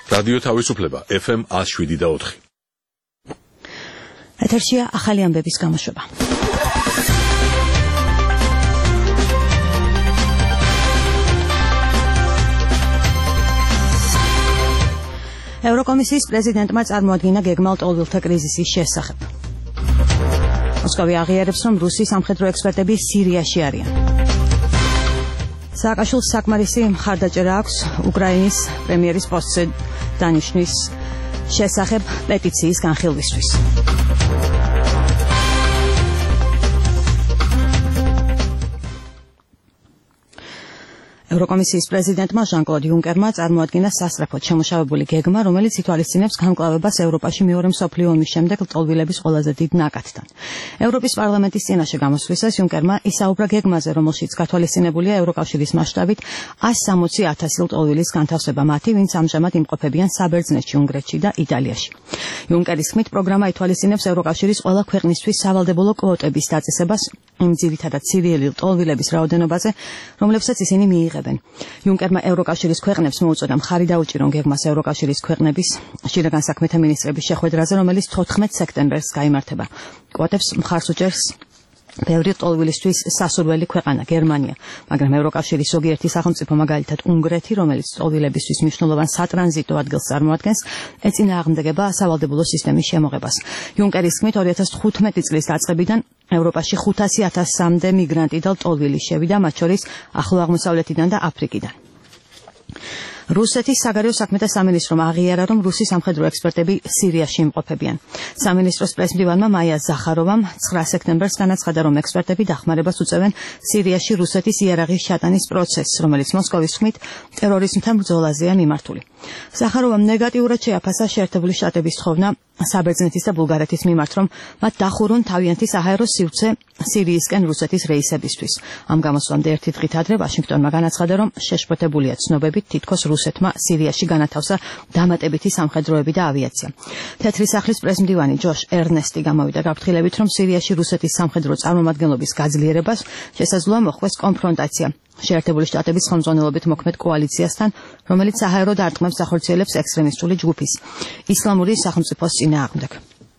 რადიო თავისუფლება FM 107.4. ეთერშია ახალი ამბების გამოშვება. ევროკომისიის პრეზიდენტმა წარმოადგინა გეგმალ ტოლვილთა კრიზისის შესახებ. მოსკოვი აღიარებს, რომ რუსი სამხედრო ექსპერტები სირიაში არიან. სააკაშვილს საკმარისი მხარდაჭერა აქვს უკრაინის პრემიერის პოსტზე დანიშნვის შესახებ პეტიციის განხილვისთვის. ევროკომისიის პრეზიდენტმა ჟან-კლოდ იუნკერმა წარმოადგინა სასწრაფოდ შემუშავებული გეგმა, რომელიც ითვალისწინებს განკლავებას ევროპაში მეორე მსოფლიო ომის შემდეგ ლტოლვილების ყველაზე დიდ ნაკადთან. ევროპის პარლამენტის წინაშე გამოსვლისას იუნკერმა ისაუბრა გეგმაზე, რომელშიც გათვალისწინებულია ევროკავშირის მასშტაბით 160,000 ლტოლვილის განთავსება მათი, ვინც ამჟამად იმყოფებიან საბერძნეთში, უნგრეთში და იტალიაში. იუნკერის თქმით, პროგრამა ითვალისწინებს ევროკავშირის ყველა ქვეყნისთვის სავალდებულო კვოტების დაწესებას იმ ძირითადად სირიელი ლტოლვილების რაოდენობაზე, რომლებსაც ისინი მიიღებენ. იუნკერმა ევროკავშირის ქვეყნებს მოუწოდა მხარი დაუჭირონ გეგმას ევროკავშირის ქვეყნების შინაგან საქმეთა მინისტრების შეხვედრაზე, რომელიც 14 სექტემბერს გაიმართება. კვოტებს მხარს უჭერს ბევრი ლტოლვილისთვის სასურველი ქვეყანა გერმანია, მაგრამ ევროკავშირის ზოგიერთი სახელმწიფო, მაგალითად უნგრეთი, რომელიც ლტოლვილებისთვის მნიშვნელოვან სატრანზიტო ადგილს წარმოადგენს, ეწინააღმდეგება სავალდებულო სისტემის შემოღებას. იუნკერის თქმით, 2015 წლის დაწყებიდან ევროპაში 500,000-მდე მიგრანტი და ლტოლვილი შევიდა, მათ შორის ახლო აღმოსავლეთიდან და აფრიკიდან. რუსეთის საგარეო საქმეთა სამინისტრომ აღიარა, რომ რუსი სამხედრო ექსპერტები სირიაში იმყოფებიან. სამინისტროს პრესმდივანმა მაია ზახაროვამ 9 სექტემბერს განაცხადა, რომ ექსპერტები დახმარებას უწევენ სირიაში რუსეთის იარაღის შეტანის პროცესს, რომელიც მოსკოვის თქმით ტერორიზმთან ბრძოლაზეა მიმართული. ზახაროვამ ნეგატიურად შეაფასა შეერთებული შტატების თხოვნა საბერძნეთის და ბულგარეთის მიმართ, რომ მათ დახურონ თავიანთი საჰაერო სივრცე სირიისკენ რუსეთის რეისებისთვის. ამ გამოსვლამდე ერთი დღით ადრე ვაშინგტონმა განაცხადა, რომ შეშფოთებულია ცნობებით, თითქოს რუსეთმა სირიაში განათავსა დამატებითი სამხედროები და ავიაცია. თეთრი სახლის პრესმდივანი ჯოშ ერნესტი გამოვიდა გაფრთხილებით, რომ სირიაში რუსეთის სამხედრო წარმომადგენლობის გაძლიერებას შესაძლოა მოხვდეს კონფრონტაცია შეერთებული შტატების ხელმძღვანელობით მოქმედ კოალიციასთან, რომელიც საჰაერო დარტყმებს ახორციელებს ექსტრემისტული ჯგუფის ისლამური სახელმწიფოს წინააღმდეგ.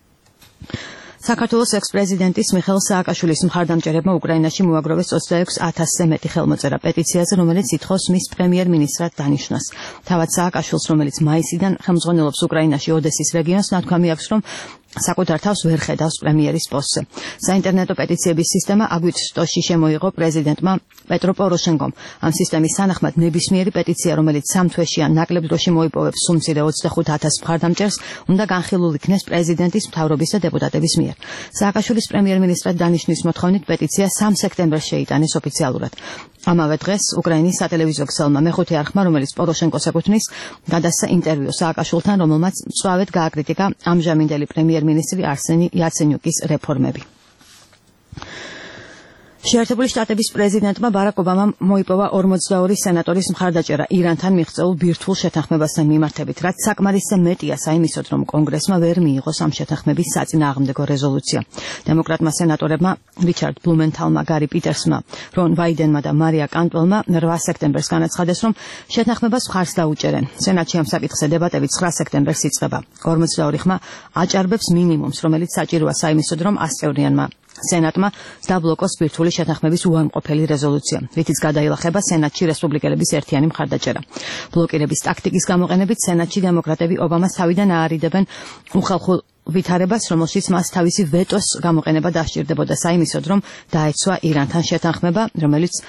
საქართველოს ექს-პრეზიდენტის მიხეილ სააკაშვილის მხარდამჭერებმა უკრაინაში მოაგროვეს 26,000-ზე მეტი ხელმოწერა პეტიციაზე, რომელიც ითხოვს მის პრემიერ-მინისტრად დანიშნვას. თავად სააკაშვილს, რომელიც მაისიდან ხელმძღვანელობს უკრაინაში ოდესის რეგიონს, ნათქვამი აქვს, რომ საკუთარ თავს ვერ ხედავს პრემიერის პოსტზე. საინტერნეტო პეტიციების სისტემა აგვისტოში შემოიღო პრეზიდენტმა პეტრო პოროშენკომ. ამ სისტემის თანახმად ნებისმიერი პეტიცია, რომელიც 3 თვეში ან ნაკლებ დროში მოიპოვებს სულ მცირე 25,000 მხარდამჭერს, უნდა განხილულ იქნეს პრეზიდენტის, მთავრობის და დეპუტატების მიერ. სააკაშვილის პრემიერ-მინისტრად დანიშნვის მოთხოვნით პეტიცია 3 სექტემბერს შეიტანეს ოფიციალურად. ამავე დღეს უკრაინის სატელევიზიო ქსელმა მეხუთე არხმა, რომელიც პოროშენკოს ეკუთვნის, გადასცა ინტერვიუ სააკაშვილთან, რომელმაც მწვავედ გააკრიტიკა ამჟამინდელი პრემიერ-მინისტრი არსენი იაცენიუკის რეფორმები. შეერთებული შტატების პრეზიდენტმა ბარაკ ობამამ მოიპოვა 42 სენატორის მხარდაჭერა ირანთან მიღწეულ ბირთვულ შეთანხმებასთან მიმართებით, რაც საკმარისზე მეტია საიმისოდ, რომ კონგრესმა ვერ მიიღოს ამ შეთანხმების საწინააღმდეგო რეზოლუცია. დემოკრატმა სენატორებმა რიჩარდ ბლუმენთალმა, გარი პიტერსმა, რონ ვაიდენმა და მარია კანტველმა 8 სექტემბერს განაცხადეს, რომ შეთანხმებას მხარს დაუჭერენ. სენატში ამ საკითხზე დებატები 9 სექტემბერს იწყება. 42 ხმა აჭარბებს მინიმუმს, რომელიც საჭიროა საიმისოდ, რომ 100 წევრიანმა სენატმა დაბლოკოს ბირთვული შეთანხმების უარმყოფელი რეზოლუცია, რითიც გადაილახება სენატში რესპუბლიკელების ერთიანი მხარდაჭერა. ბლოკირების ტაქტიკის გამოყენებით სენატში დემოკრატები ობამას თავიდან აარიდებენ უხალხო ვითარებას, რომელშიც მას თავისი ვეტოს გამოყენება დასჭირდებოდა საიმისოდ, რომ დაეცვა ირანთან შეთანხმება, რომელსაც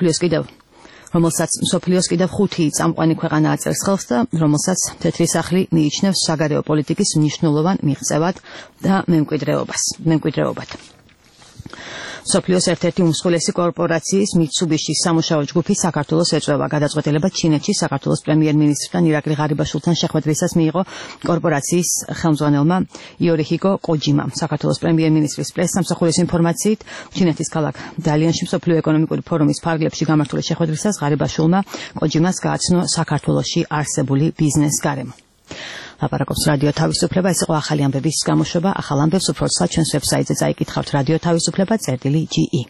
მსოფლიოს კიდევ 5 წამყვანი ქვეყანა აწერს ხელს და რომელსაც თეთრი სახლი მიიჩნევს საგარეო პოლიტიკის მნიშვნელოვან მიღწევად და მემკვიდრეობად. მსოფლიოს ერთ-ერთი უმსხვილესი კორპორაციის მიცუბიშის სამუშაო ჯგუფი საქართველოს ეწევა. გადაწყვეტილება ჩინეთში საქართველოს პრემიერ-მინისტრთან ირაკლი ღარიბაშვილთან შეხვედრისას მიიღო კორპორაციის ხელმძღვანელმა იორიჰიკო კოჯიმამ. საქართველოს პრემიერ-მინისტრის პრესსამსახურის ინფორმაციით, ჩინეთის ქალაქ დალიანში მსოფლიო ეკონომიკური ფორუმის ფარგლებში გამართული შეხვედრისას ღარიბაშვილმა კოჯიმას გააცნო საქართველოში არსებული ბიზნეს გარემო. ლაპარაკობს რადიო თავისუფლება, ეს იყო ახალი ამბების გამოშვება. ახალ ამბებს უფრო ცალ ჩვენს ვებსაიტზე წაიკითხავთ რადიო თავისუფლება.ge.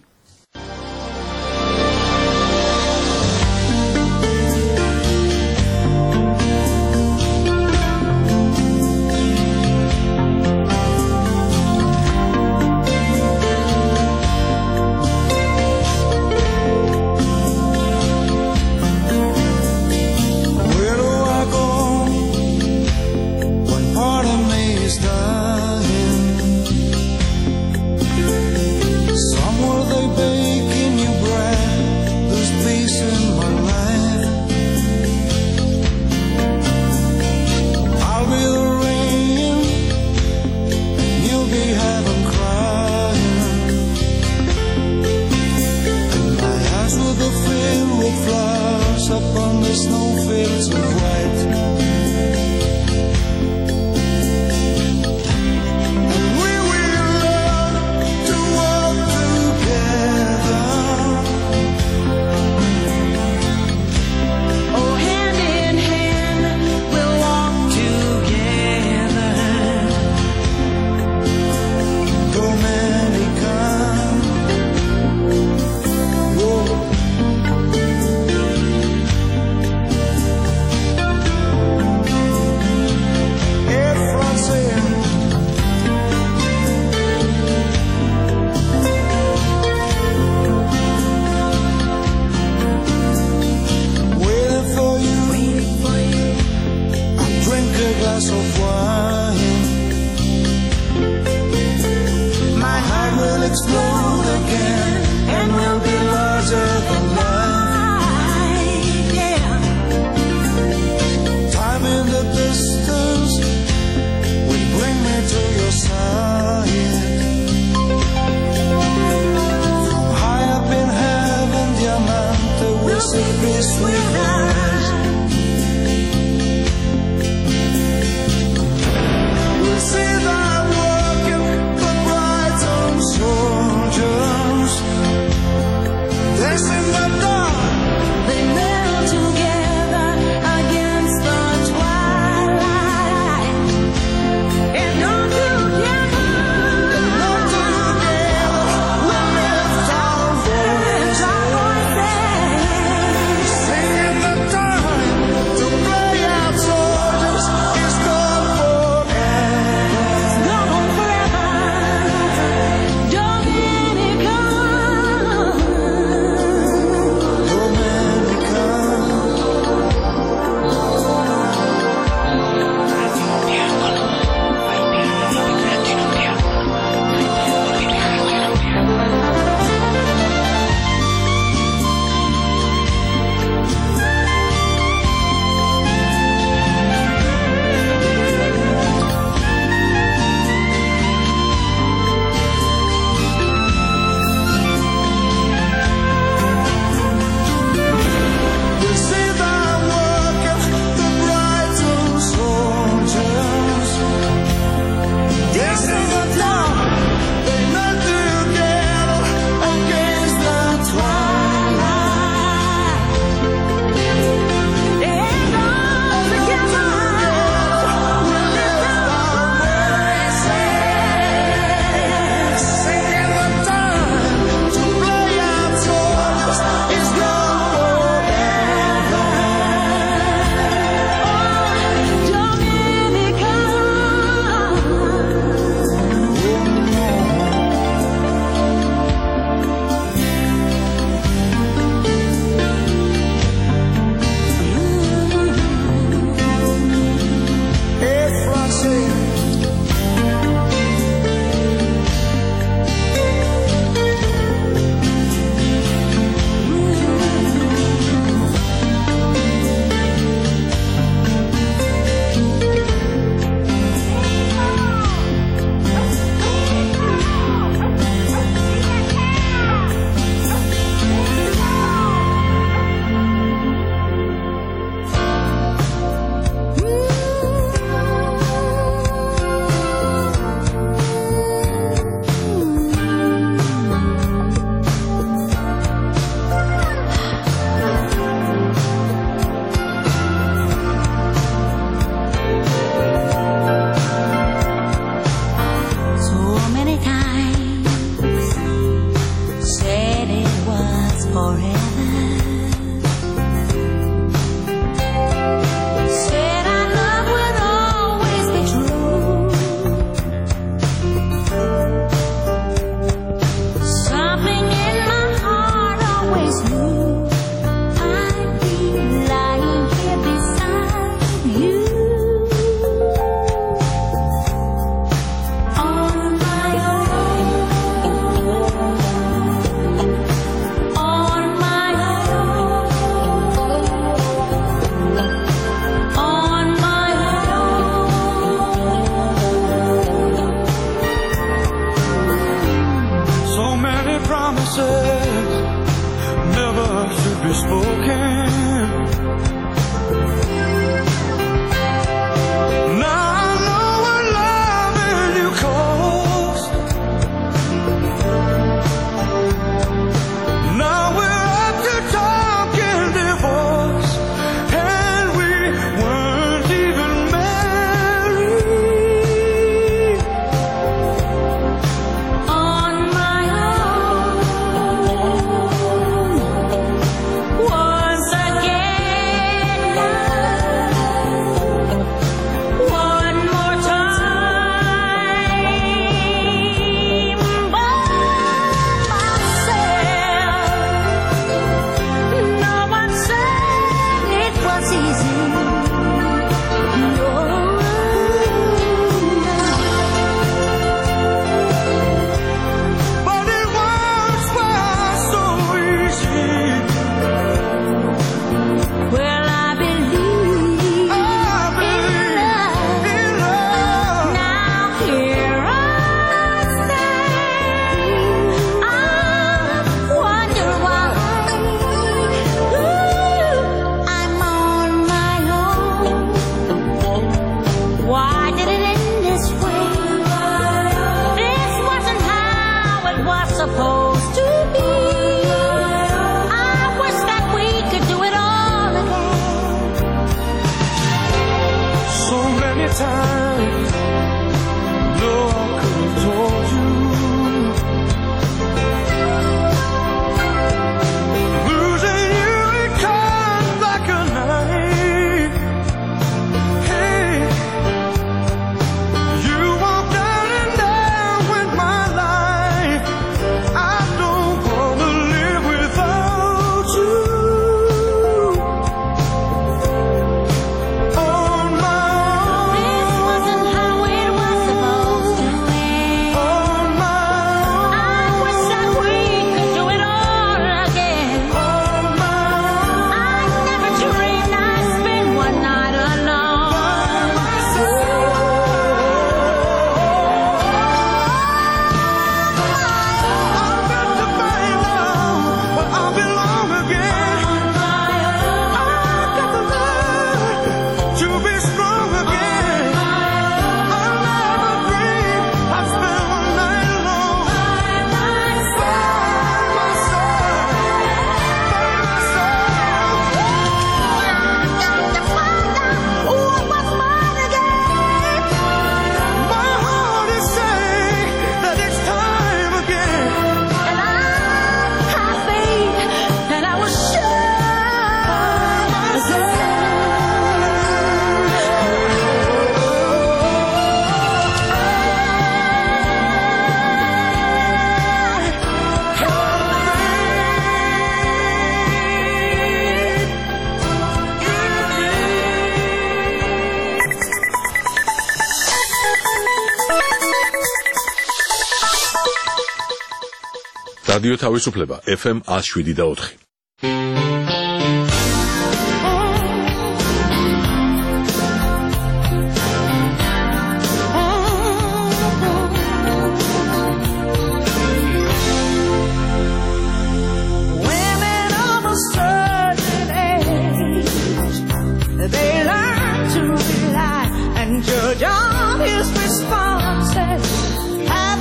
რადიო თავისუფლება FM 107.4.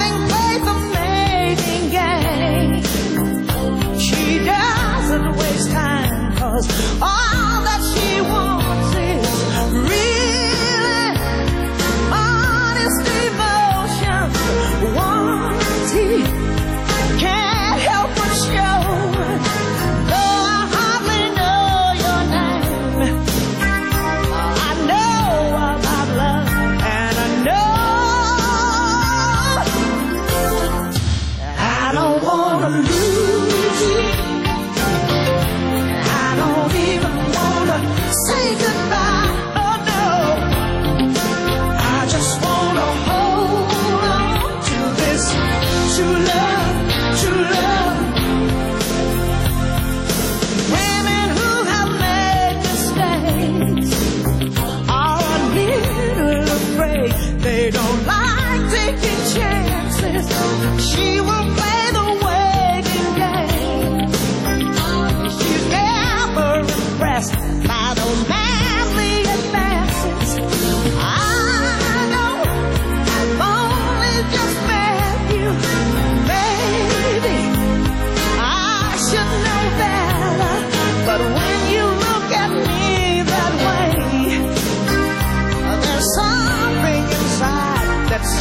Waste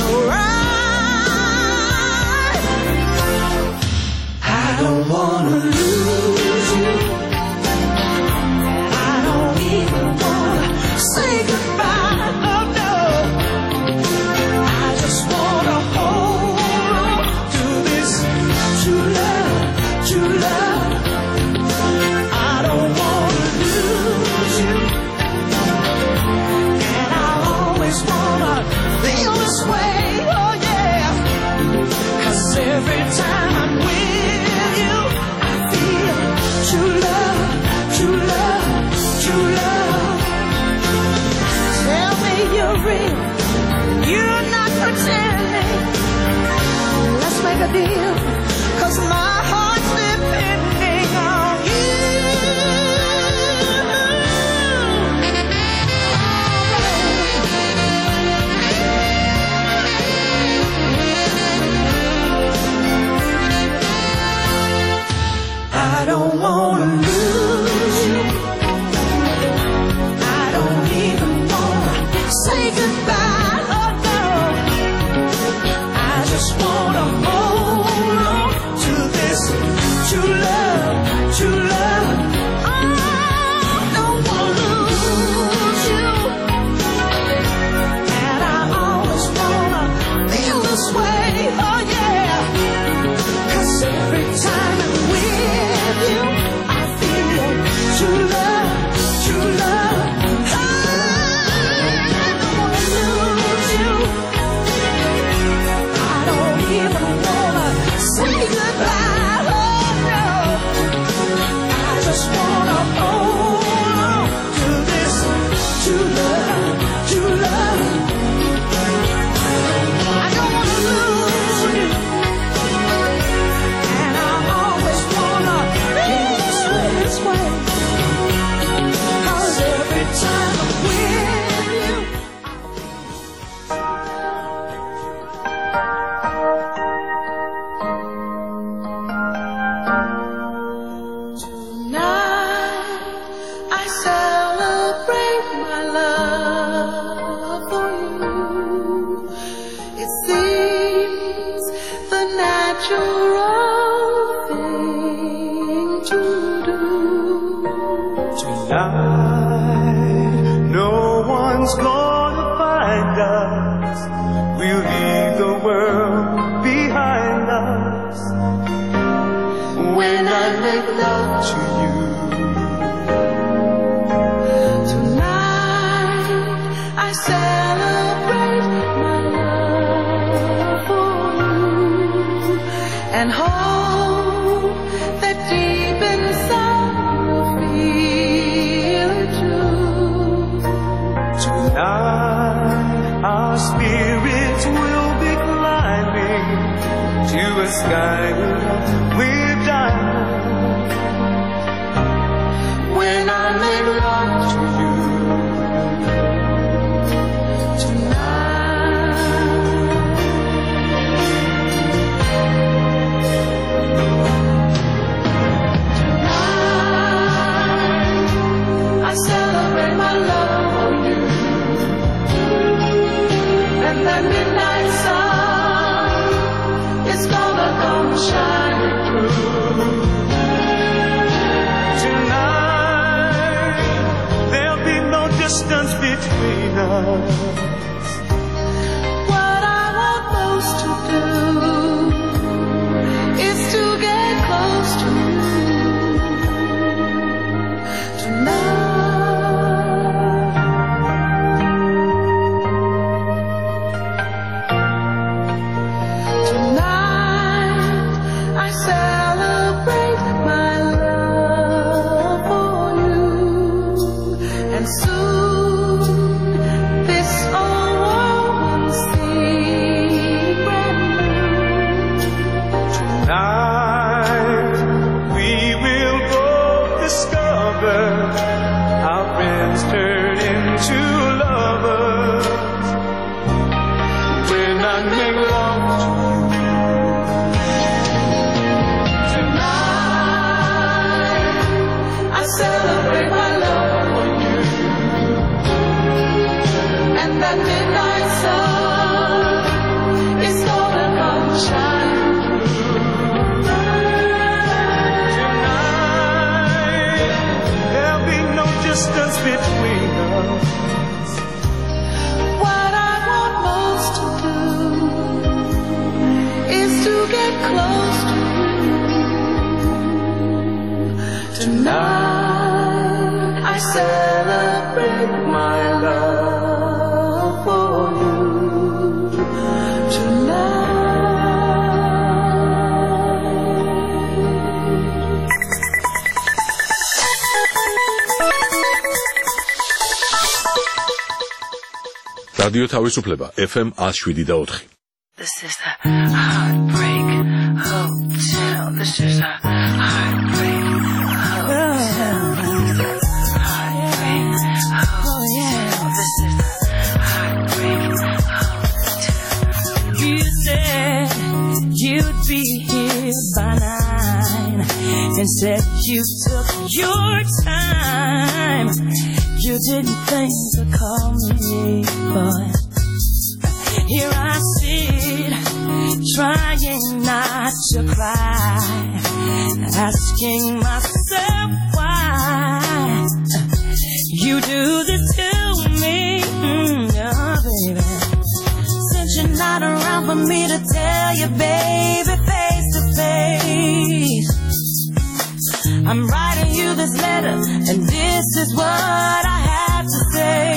right. I don't wanna lose you. I don't even wanna say goodbye. Oh no. I just wanna hold on to this true love, true love. I don't wanna lose you. And I always wanna feel this way, oh yeah. 'Cause every time I'm with you, I feel true love, true love, true love. Tell me you're real, you're not pretending. Let's make a deal, 'cause my heart's depending on you. I don't wanna lose you. I don't even wanna say goodbye. Oh no. I just wanna hold on to this true love, true love. I don't wanna lose you. And I always wanna feel this way. Oh yeah. 'Cause every time I'm with you, I feel true love, true love. I don't wanna lose you. I don't even wanna say goodbye. Oh no. I just wanna hold on to this true love, true love. I don't wanna lose you. And I always wanna feel this way. 'Cause every time I'm with you, tonight I celebrate my love for you. It seems the natural thing to do. Tonight, no one's gonna find us. We'll leave the world behind us. When I make love to you, Tonight I celebrate my love for you and hope that deep inside you'll feel it too. tonight our spirits will be climbing to a sky with diamonds. When I make love to you tonight, I celebrate my love for you, and that midnight sun is gonna come shining through. Tonight, there'll be no distance between us. What I want most to do is to get close to you tonight. Tonight I celebrate my love for you, and soon this between us. What I want most to do is to get close to you. Tonight I celebrate my love for you. Tonight. რადიო თავისუფლება FM 107.4. This is the Heartbreak Hotel. This is the Heartbreak Hotel. Heartbreak Hotel. This is the Heartbreak Hotel. You said you'd be here by 9 and said you took your time. You didn't think to call me, but here I sit, trying not to cry, asking myself why you do this to me, oh baby. Since you're not around for me to tell you, baby, face to face, I'm writing you this letter, and this is what I have to say.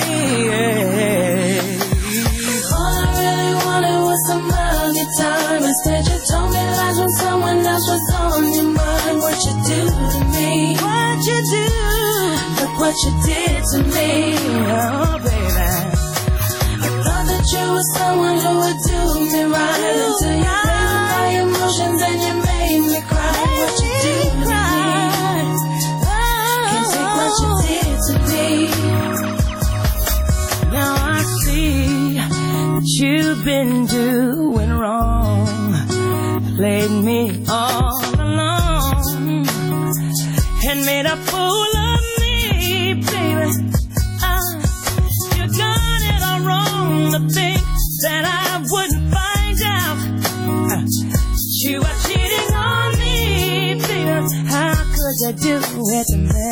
All I really wanted was some money time. Instead you told me lies when someone else was on your mind. What you do to me? What you do? Look what you did to me, oh baby. I thought that you were someone who would do me right until you played with my emotions and you made me cry. What you do to me? Can't take what you did to me. Now I see that you've been doing wrong, played me all along, and made a fool of me, baby. You got it all wrong to think that I wouldn't find out. You are cheating on me, baby. How could you do it to me?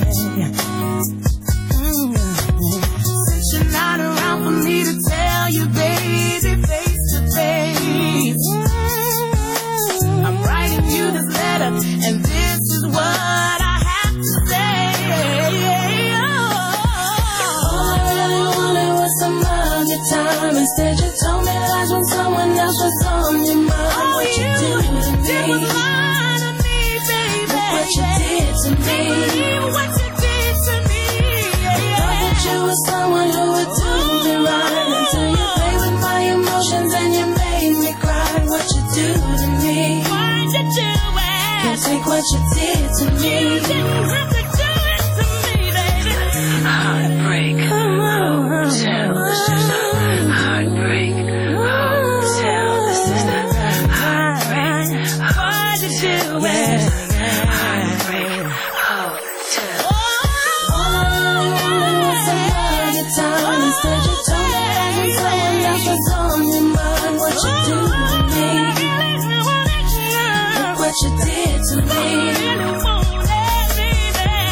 Since you're not around for me to tell you, baby, face to face, I'm writing you this letter, and this is what I have to say. All I really wanted was some other time. Instead you told me lies when someone else was on your mind. What you do to me? What you did to me? What you did to me? I thought that you were someone who would do me right until you played with my emotions and you made me cry. What you do to me? Why'd you do it? Can't take what you did to me. You didn't have to do it to me, baby. Heartbreak Hotel. This is the Heartbreak Hotel. This is the Heartbreak Hotel. Why'd you do it? Instead you told me that when someone else was on your mind. What you do to me? Look what you did to me.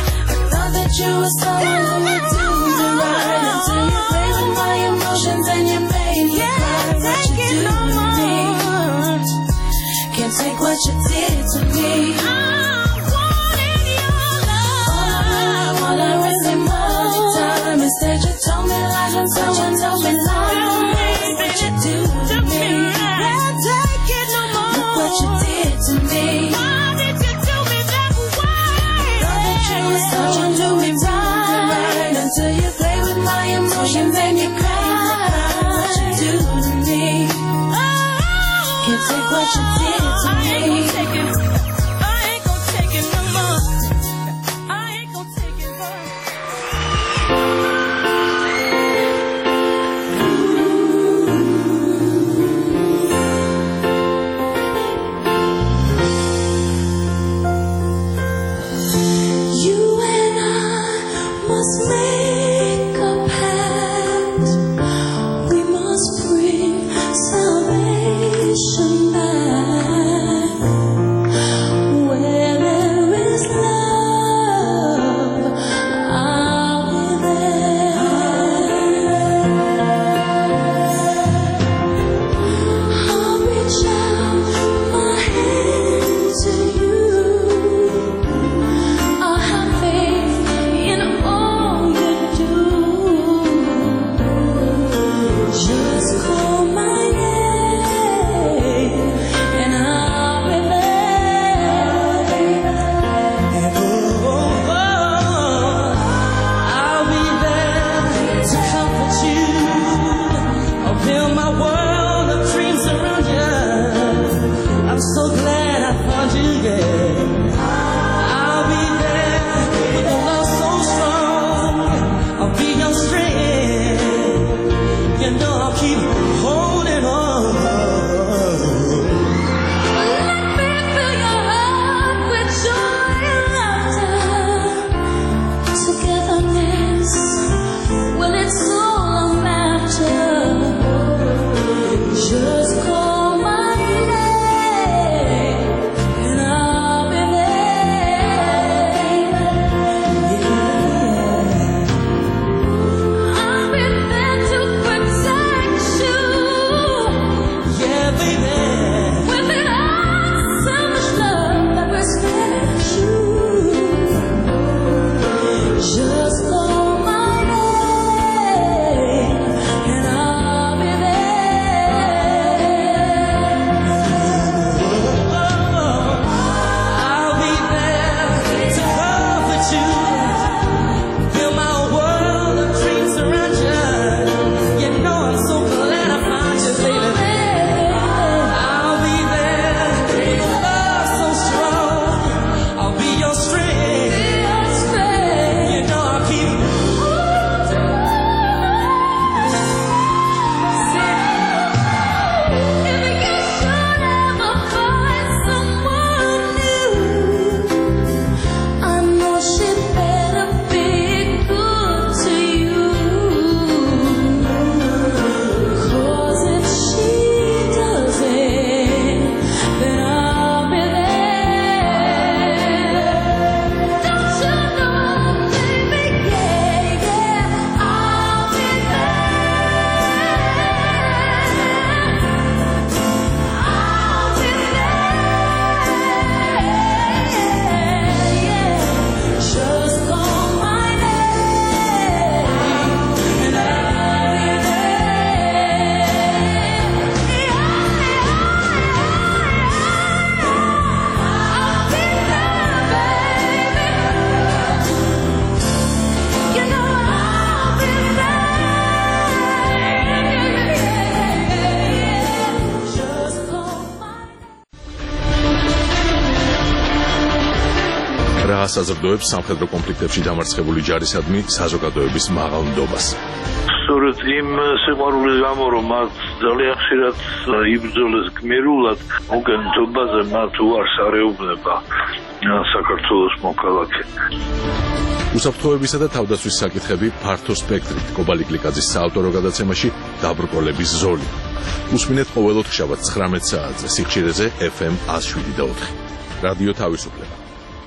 რა საზრდოებს სამხედრო კონფლიქტებში დამარცხებული ჯარისადმი საზოგადოების მაღალ ნდობას. სწორედ იმ სიყვარულის გამო, რომ მათ ძალიან ხშირად იბრძოლეს გმირულად, მოგენთობაზე მათ უარს არეუბნება საქართველოს მოქალაქე. უსაფრთხოებისა და თავდაცვის საკითხები ფართო სპექტრით კობალი გლიკაძის საავტორო გადაცემაში დაბრკოლების ზოლი. უსმინეთ ყოველ ოთხშაბათს 19 საათზე სიხშირეზე FM 107.4. რადიო თავისუფლება.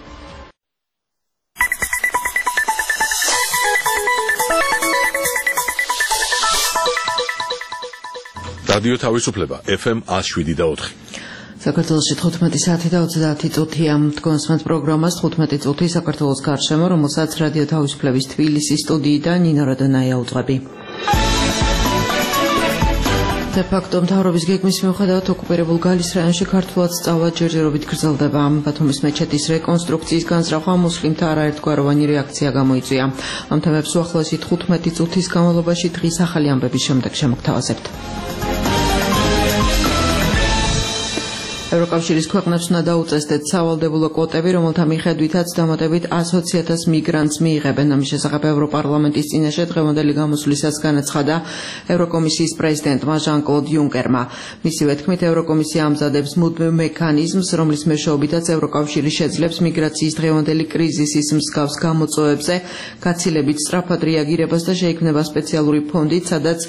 რადიო თავისუფლება FM 107.4. საქართველოში 15 საათი და 30 წუთია. თქვენს პროგრამას 15 წუთი საქართველოს გარშემო, რომელსაც რადიო თავისუფლების თბილისის სტუდიიდან ნინო რადონაია უძღვები. De facto მთავრობის გეგმის მიუხედავად ოკუპირებულ გალის რაიონში ქართულად სწავლა ჯერჯერობით გრძელდება. ბათუმის მეჩეთის რეკონსტრუქციის განზრახვა მუსლიმთა არაერთგვაროვანი რეაქცია გამოიწვია. ამ თემებს უახლოესი 15 წუთის განმავლობაში დღის ახალი ამბების შემდეგ შემოგთავაზებთ. ევროკავშირის ქვეყნებს უნდა დაუწესდეთ სავალდებულო კვოტები, რომელთა მიხედვითაც დამატებით 120,000 მიგრანტს მიიღებენ. ამის შესახებ ევროპარლამენტის წინაშე დღევანდელი გამოსვლისას განაცხადა ევროკომისიის პრეზიდენტმა ჟან-კლოდ იუნკერმა. მისივე თქმით, ევროკომისია ამზადებს მუდმივ მექანიზმს, რომლის მეშვეობითაც ევროკავშირი შეძლებს მიგრაციის დღევანდელი კრიზისის მსგავს გამოწვევებზე გაცილებით სწრაფად რეაგირებას და შეიქმნება სპეციალური ფონდი, სადაც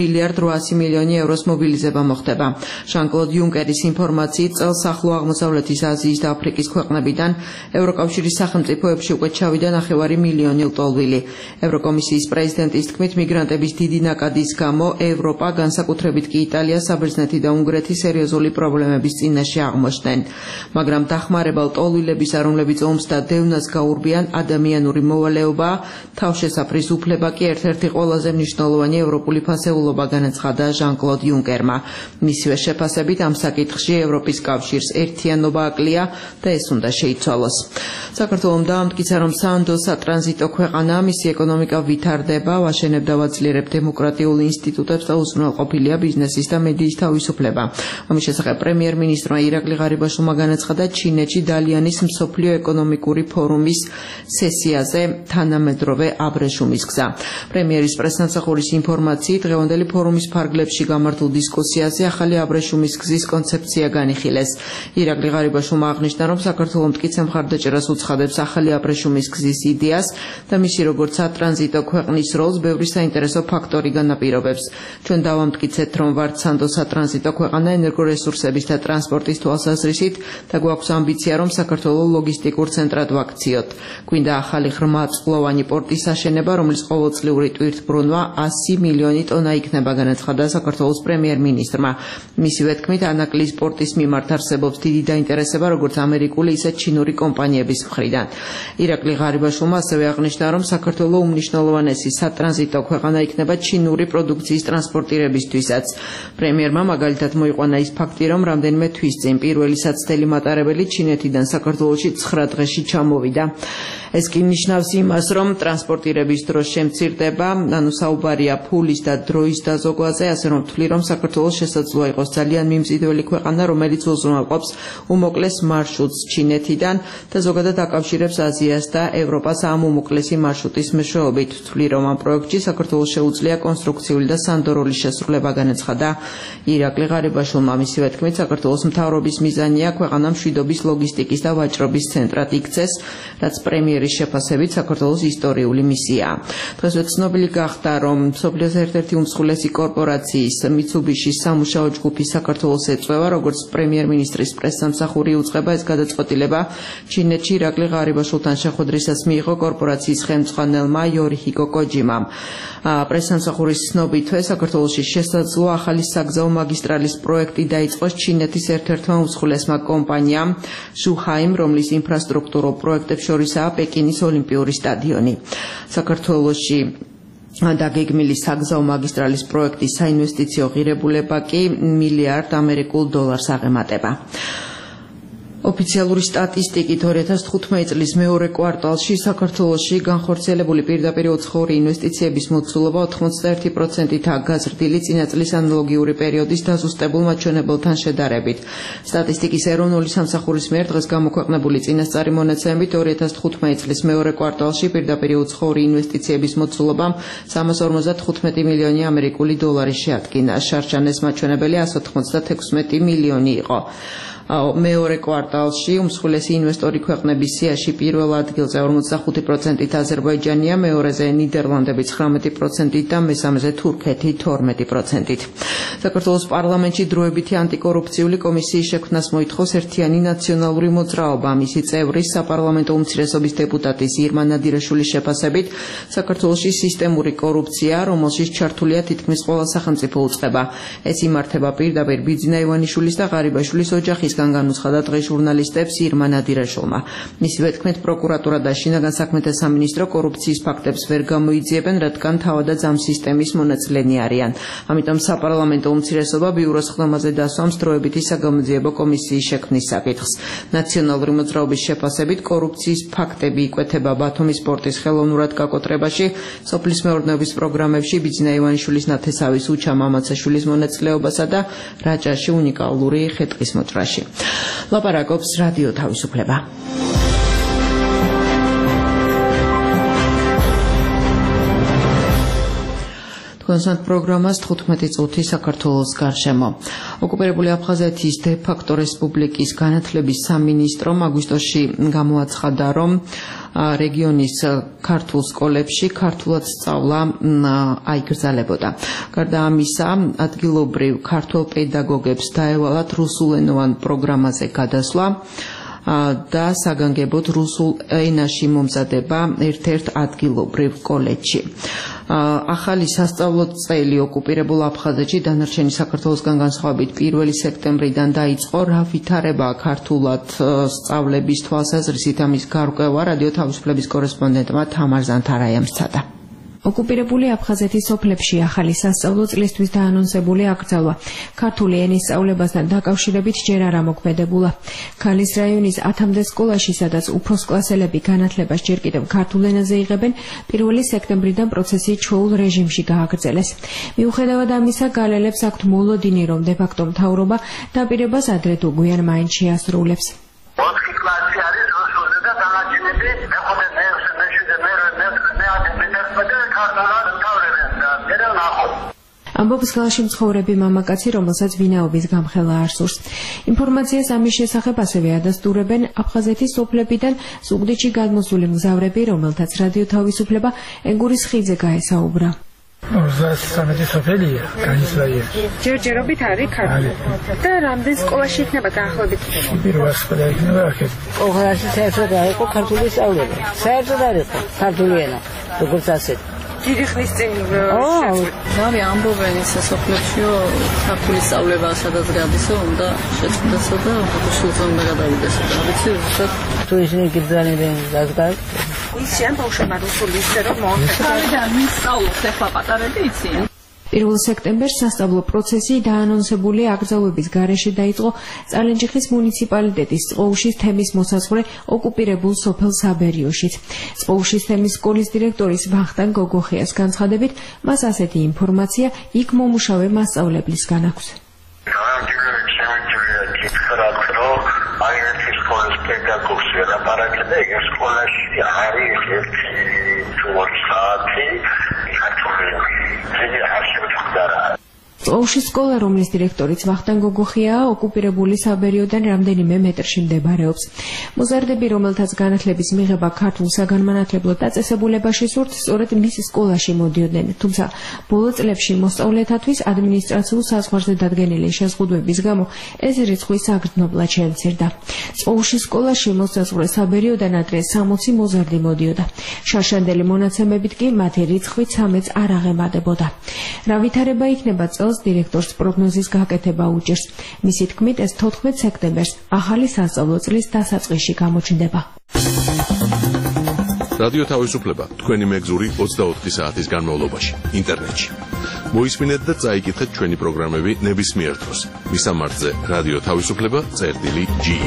1,8 მილიარდ მობილიზება მოხდება. ჟან-კლოდ იუნკერის ინფორმაციით წელს ახლო აღმოსავლეთის აზიის და აფრიკის ქვეყნებიდან ევროკავშირის სახელმწიფოებში უკვე ჩავიდა 9 მილიონი ლტოლვილი. ევროკომისიის პრეზიდენტის თქმით, მიგრანტების დიდი ნაკადის გამო ევროპა, განსაკუთრებით კი იტალია, საბერძნეთი და უნგრეთი სერიოზული პრობლემების წინაშე აღმოჩნდნენ. მაგრამ დახმარება ლტოლვილებისა, რომლებიც ომს და დევნას გაურბიან, ადამიანური მოვალეობაა, თავშესაფრის უფლება კი ერთ-ერთი ყველაზე მნიშვნელოვანი ევროპული ფასეულობა, განაცხადა ჟან-კლოდ იუნკერმა. მისივე შეფასებით ამ საკითხში ევროპის კავშირს ერთიანობა აკლია და ეს უნდა შეიცვალოს. საქართველომ დაამტკიცა, რომ სანდო სატრანზიტო ქვეყანაა, მისი ეკონომიკა ვითარდება, ვაშენებ და ვაძლიერებ დემოკრატიულ ინსტიტუტებს და უზრუნველყოფილია ბიზნესის და მედიის თავისუფლება. ამის შესახებ პრემიერ-მინისტრმა ირაკლი ღარიბაშვილმა განაცხადა ჩინეთში დალიანის მსოფლიო ეკონომიკური ფორუმის სესიაზე თანამედროვე აბრეშუმის გზა. პრემიერის პრესსამსახურის ინფორმაციით, დღევანდელი ფორუმის ფარგლებში გამართულ დისკუსიაზე ახალი აბრეშუმის გზის კონცეფცია განიხილეს. ირაკლი ღარიბაშვილმა აღნიშნა, რომ საქართველო მტკიცე მხარდაჭერას უცხადებს ახალი აბრეშუმის გზის იდეას და მისი როგორც სატრანზიტო ქვეყნის როლს ბევრი საინტერესო ფაქტორი განაპირობებს. ჩვენ დავამტკიცეთ, რომ ვართ სანდო სატრანზიტო ქვეყანა ენერგორესურსების და ტრანსპორტის თვალსაზრისით და გვაქვს ამბიცია, რომ საქართველო ლოგისტიკურ ცენტრად ვაქციოთ. გვინდა ახალი ღრმაწყლოვანი პორტის აშენება, რომლის ყოველწლიური ტვირთბრუნვა 100 მილიონი ტონა იქნება, განაცხადა საქართველოს პრემიერ-მინისტრმა. მისივე თქმით, ანაკლის პორტის მიმართ არსებობს დიდი დაინტერესება როგორც ამერიკული, ისე ჩინური კომპანიების მხრიდან. ირაკლი ღარიბაშვილმა ასევე აღნიშნა, რომ საქართველო უმნიშვნელოვანესი სატრანზიტო ქვეყანა იქნება ჩინური პროდუქციის ტრანსპორტირებისთვისაც. პრემიერმა მაგალითად მოიყვანა ის ფაქტი, რომ რამდენიმე თვის წინ პირველი საცდელი მატარებელი ჩინეთიდან საქართველოში 9 დღეში ჩამოვიდა. ეს კი ნიშნავს იმას, რომ ტრანსპორტირების დრო შემცირდება, ანუ საუბარია ფულის და დროის დაზოგვაზე, ასე რომ ვთვლი, რომ საქართველოს შესაძლოა იყოს ძალიან მიმზიდველი ქვეყანა, რომელიც უზრუნველყოფს უმოკლეს მარშრუტს ჩინეთიდან და ზოგადად აკავშირებს აზიას და ევროპას ამ უმოკლესი მარშრუტის მეშვეობით. ვთვლი, რომ ამ პროექტში საქართველოს შეუძლია კონსტრუქციული და სანდორული შესრულება, განაცხადა ირაკლი ღარიბაშვილმა. მისივე თქმით, საქართველოს მთავრობის მიზანია ქვეყანა მშვიდობის, ლოგისტიკის და ვაჭრობის ცენტრად იქცეს, რაც პრემიერის შეფასებით საქართველოს ისტორიული მისიაა. დღესვე ცნობილი გახდა, რომ მსოფლიოს ერთ-ერთი უმსხვილესი კორპორაციის მიცუბიშის სამუშაო ჯგუფი საქართველოს ეწევა, როგორც პრემიერ-მინისტრის პრესსამსახური უწყება ეს გადაწყვეტილება ჩინეთში ირაკლი ღარიბაშვილთან შეხვედრისას მიიღო კორპორაციის ხელმძღვანელმა იორიჰიკო კოჯიმამ. პრესსამსახურის ცნობითვე საქართველოში შესაძლოა ახალი საგზაო მაგისტრალის პროექტი დაიწყოს ჩინეთის ერთ-ერთმა უმსხვილესმა კომპანიამ ჟუჰაიმ, რომლის ინფრასტრუქტურულ პროექტებს შორისაა პეკინის ოლიმპიური სტადიონი. საქართველოში დაგეგმილი საგზაო მაგისტრალის პროექტის საინვესტიციო ღირებულება კი $1 მილიარდ აღემატება. ოფიციალური სტატისტიკით 2015 წლის მეორე კვარტალში საქართველოში განხორციელებული პირდაპირ უცხოური ინვესტიციების მოცულობა 81%-ით გაზრდილი წინა წლის ანალოგიური პერიოდის დაზუსტებულ მაჩვენებელთან შედარებით. სტატისტიკის ეროვნული სამსახურის მიერ დღეს გამოქვეყნებული წინასწარი მონაცემებით 2015 წლის მეორე კვარტალში პირდაპირ უცხოური ინვესტიციების მოცულობამ 355 მილიონი ამერიკული დოლარი შეადგინა. შარშან ეს მაჩვენებელი 196 მილიონი იყო. მეორე კვარტალში უმსხვილესი ინვესტორი ქვეყნების სიაში პირველ ადგილზე 45%-ით აზერბაიჯანია, მეორეზე ნიდერლანდები 19%-ით და მესამეზე თურქეთი 12%-ით. საქართველოს პარლამენტში დროებითი ანტიკორუფციული კომისიის შექმნას მოითხოვს ერთიანი ნაციონალური მოძრაობა. მისი წევრის საპარლამენტო უმცირესობის დეპუტატის ირმა ნადირაშვილის შეფასებით, საქართველოში სისტემური კორუფცია, რომელშიც ჩართულია თითქმის ყველა სახელმწიფო უწყება. ეს იმართება პირდაპირ ბიძინა ივანიშვილის და ღარიბაშვილის ოჯახის განუცხადა დღეს ჟურნალისტებს ირმა ნადირაშვილმა. მისივე თქმით, პროკურატურა და შინაგან საქმეთა სამინისტრო კორუფციის ფაქტებს ვერ გამოიძიებენ, რადგან თავადაც ამ სისტემის მონაწილენი არიან. ამიტომ საპარლამენტო უმცირესობა ბიუროს ხდომაზე დასვამს დროებითი საგამოძიებო კომისიის შექმნის საკითხს. ნაციონალური მოძრაობის შეფასებით, კორუფციის ფაქტები იკვეთება ბათუმის სპორტის ხელოვნურად გაკოტრებაში, სოფლის მეურნეობის პროგრამებში ბიძინა ივანიშვილის ნათესავის უჩა მამაცაშვილის მონაწილეობასა და რაჭაში უნიკალური ხე-ტყის მოჭრაში. ლაპარაკობს რადიო თავისუფლება. კონსერტ პროგრამას 15 წუთი საქართველოს გარშემო. ოკუპირებული აფხაზეთის დე-ფაქტო რესპუბლიკის განათლების სამინისტრომ აგვისტოში გამოაცხადა, რომ რეგიონის ქართულ სკოლებში ქართულად სწავლა აიგრძელებოდა. გარდა ამისა, ადგილობრივ ქართულ პედაგოგებს დაევალათ რუსულენოვან პროგრამაზე გადასვლა და საგანგებოდ რუსულ ენაში მომზადება ერთ-ერთ ადგილობრივ კოლეჯში. ახალი სასწავლო წელი ოკუპირებულ აფხაზეთში დანარჩენი საქართველოსგან განსხვავებით 1 სექტემბრიდან დაიწყო. რა ვითარებაა ქართულად სწავლების თვალსაზრისით, ამის გარკვევა რადიო თავისუფლების კორესპონდენტმა თამარ ზანთარაიამ სცადა. ოკუპირებული აფხაზეთის სოფლებში ახალი სასწავლო წლისთვის დაანონსებული აკრძალვა. ქართული ენის სწავლებასთან დაკავშირებით ჯერ არა მოქმედებულა. ქალის რაიონის 10-მდე სკოლაში, სადაც უფროს კლასელები განათლებას ჯერ კიდევ ქართულ ენაზე იღებენ, 1 სექტემბრიდან პროცესი ჩვეულ რეჟიმში გააგრძელეს. მიუხედავად ამისა, გალელებს აქვთ მოლოდინი, რომ დე-ფაქტო მთავრობა დაპირებას ადრე თუ გვიან მაინც შეასრულებს. 4 კლასი არის რუსულზე და დანარჩენები მეხუთე, მეექვსე, მეშვიდე, ამბობს გალაში მცხოვრები მამაკაცი, რომელსაც ვინაობის გამხელა არ სურს. ინფორმაციას ამის შესახებ ასევე ადასტურებენ აფხაზეთის სოფლებიდან ზუგდიდში გადმოსული მგზავრები, რომელთაც რადიო თავისუფლება ენგურის ხიდზე გაესაუბრა. 23 სოფელია განსხვავებული. ჯერჯერობით არის ქართული. და რამდენ სკოლაში იქნება დაახლოებით? პირველ სკოლა იქნება აქეთ. ოღონდ საერთოდ არ იყო ქართული სწავლება. საერთოდ არ იყო ქართული ენა, როგორც ასეთ. დიდი ხნის წინ ნავი ამბობენ სასოფლებშიო ქართული სწავლება სადაც გადისო უნდა შეწყდასო და შულზე უნდა გადავიდესო და ვიცი უბრალოდ თუ ისინი გიძანებენ დაგდაგ ისიან ბავშვებმა რუსული ისე რომ მოახერხა მის სწავლობს ახლა პატარები იციან 1 სექტემბერს სასწავლო პროცესი დაანონსებული აკრძალვების გარეშე დაიწყო წალენჯიხის მუნიციპალიტეტის წყოუშის თემის მოსაზღვრე ოკუპირებულ სოფელ საბერიოშიც. წყოუშის თემის სკოლის დირექტორის ვახტანგ გოგოხიას განცხადებით, მას ასეთი ინფორმაცია იქ მომუშავე მასწავლებლისგან აქვს. პედაგოგია ლაპარაკება ეგ სკოლაში არის ერთი საათი ქართული წყოუშის სკოლა, რომლის დირექტორიც ვახტანგ გოგოხიაა, ოკუპირებული საბერიოდან რამდენიმე მეტრში მდებარეობს. მოზარდები, რომელთაც განათლების მიღება ქართულ საგანმანათლებლო დაწესებულებაში სურთ, სწორედ მის სკოლაში მოდიოდნენ. თუმცა ბოლო წლებში მოსწავლეთათვის ადმინისტრაციულ საზღვარზე დადგენილი შეზღუდვების გამო ეს რიცხვი საგრძნობლად შემცირდა. წყოუშის სკოლაში მოსაზღვრე საბერიოდან ადრე 60 მოზარდი მოდიოდა. შარშანდელი მონაცემებით კი მათი რიცხვი 13-ს არ აღემატებოდა. რა ვითარება იქნება წელს დირექტორს პროგნოზის გაკეთება უჭირს. მისი თქმით, ეს 14 სექტემბერს ახალი სასწავლო წლის დასაწყისში გამოჩნდება. რადიო თავისუფლება თქვენი მეგზური 24 საათის განმავლობაში ინტერნეტში. მოისმინეთ და წაიკითხეთ ჩვენი პროგრამები ნებისმიერ დროს. მისამართზე რადიო თავისუფლება.ge.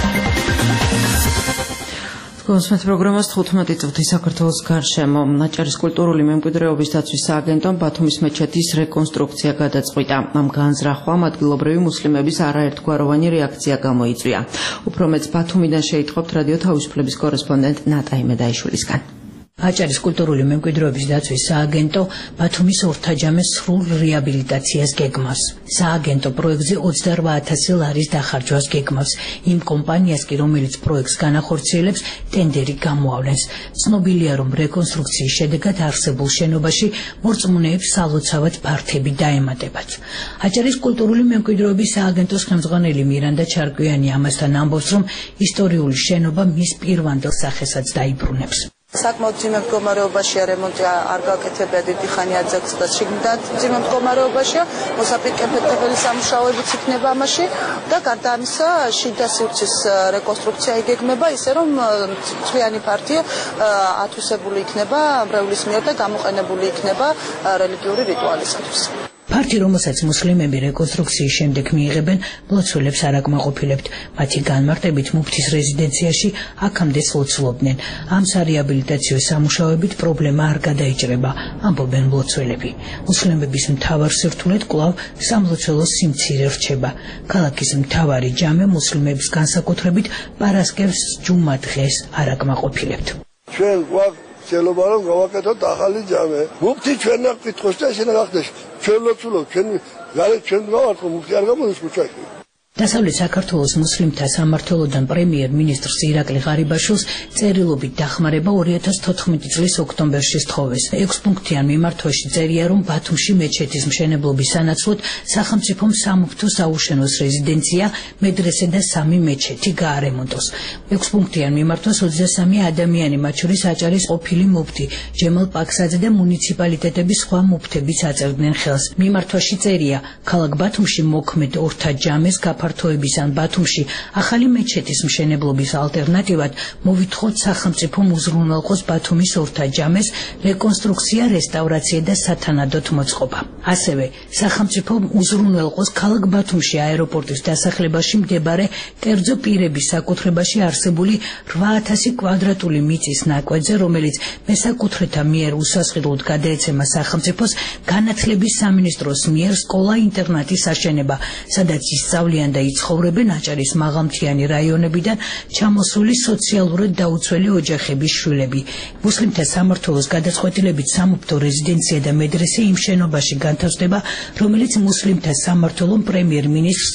Კონსმეთ პროგრამას 15 წუთი საქართველოს გარშემო აჭარის კულტურული მემკვიდრეობის დაცვის სააგენტომ ბათუმის მეჩეთის რეკონსტრუქცია გადაწყვიტა. ამ განზრახვამ ადგილობრივი მუსლიმების არაერთგვაროვანი რეაქცია გამოიწვია. უფრო მეც ბათუმიდან შეიტყობთ რადიო თავისუფლების კორესპონდენტ ნატა იმედაიშვილისგან. აჭარის კულტურული მემკვიდრეობის დაცვის სააგენტო ბათუმის ორთაჯამეს სრულ რეაბილიტაციას გეგმავს. სააგენტო პროექტზე 28,000 ლარის დახარჯვას გეგმავს. იმ კომპანიას კი, რომელიც პროექტს განახორციელებს, ტენდერი გამოავლენს. ცნობილია, რომ რეკონსტრუქციის შედეგად არსებულ შენობაში მორწმუნეებს სალოცავად ფართები დაემატებათ. აჭარის კულტურული მემკვიდრეობის სააგენტოს ხელმძღვანელი მირანდა ჩარკვიანი ამასთან ამბობს, რომ ისტორიული შენობა მის პირვანდელ სახესაც დაიბრუნებს. საკმაოდ ძიმე მდგომარეობაშია, რემონტი არ გაკეთებია დიდი ხანი აძაგს და შიგნიდან ძიმე მდგომარეობაშია, მოსაპირკეთებელი სამუშაოებიც იქნება ამაში და გარდა ამისა შიდა სივრცის რეკონსტრუქცია იგეგმება ისე რომ წვიანი ფართი ათვისებული იქნება მრევლის მიერ და გამოყენებული იქნება რელიგიური რიტუალისათვის. ფართი, რომელსაც მუსლიმები რეკონსტრუქციის შემდეგ მიიღებენ, მლოცველებს არ აკმაყოფილებთ. მათი განმარტებით მუფთის რეზიდენციაში აქამდეც ლოცულობდნენ. ამ სარეაბილიტაციო სამუშაოებით პრობლემა არ გადაიჭრება, ამბობენ მლოცველები. მუსლიმების მთავარ სირთულედ კვლავ სამლოცველო სიმცირე რჩება. ქალაქის მთავარი ჯამე მუსლიმების განსაკუთრებით პარასკევს ჯუმა დღეს არ აკმაყოფილებთ. ჩვენ შეიძლება რომ გავაკეთოთ ახალი ჯამე. მუფთი ჩვენნა კითხოს და შენ გახდეს. ჩვენ ლოცულობ, ჩვენ გავარცხო მუფთი არ გამოდის ქუჩაში. დასავლეთ საქართველოს მუსლიმთა სამმართველოდან პრემიერ-მინისტრს ირაკლი ღარიბაშვილს წერილობით დახმარება 2014 წლის ოქტომბერში სთხოვეს. 6 პუნქტიან მიმართვაში წერია, რომ ბათუმში მეჩეთის მშენებლობის სანაცვლოდ სახელმწიფომ სამუფთო საუშენოს რეზიდენცია, მედრესე და 3 მეჩეთი გაარემონტოს. 6 პუნქტიან მიმართვას 23 ადამიანი, მათ შორის აჭარის ყოფილი მუფთი ჯემალ პაქსაძე და მუნიციპალიტეტების სხვა მუფთებიც აწერდნენ ხელს. მიმართვაში წერია, ქალაქ ბათუმში მოქმედ ორთაჯამეს ფართოების ან ბათუმში ახალი მეჩეთის მშენებლობის ალტერნატივად მოვითხოვთ სახელმწიფომ უზრუნველყოს ბათუმის ორთაჯამეს რეკონსტრუქცია, რესტავრაცია და სათანადოდ მოწყობა. ასევე სახელმწიფომ უზრუნველყოს ქალაქ ბათუმში აეროპორტის დასახლებაში მდებარე კერძო პირების საკუთრებაში არსებული 8,000 კვადრატული მიწის ნაკვეთზე, რომელიც მესაკუთრეთა მიერ უსასყიდლოდ გადაეცემა სახელმწიფოს, განათლების სამინისტროს მიერ სკოლა-ინტერნატის აშენება, სადაც ისწავლიან და იცხოვრებენ აჭარის მაღალმთიანი რაიონებიდან ჩამოსული სოციალურად დაუცველი ოჯახების შვილები. მუსლიმთა სამმართველოს გადაწყვეტილებით სამუფთო რეზიდენცია და მედრესე იმ შენობაში განთავსდება, რომელიც მუსლიმთა სამმართველომ პრემიერ-მინისტრს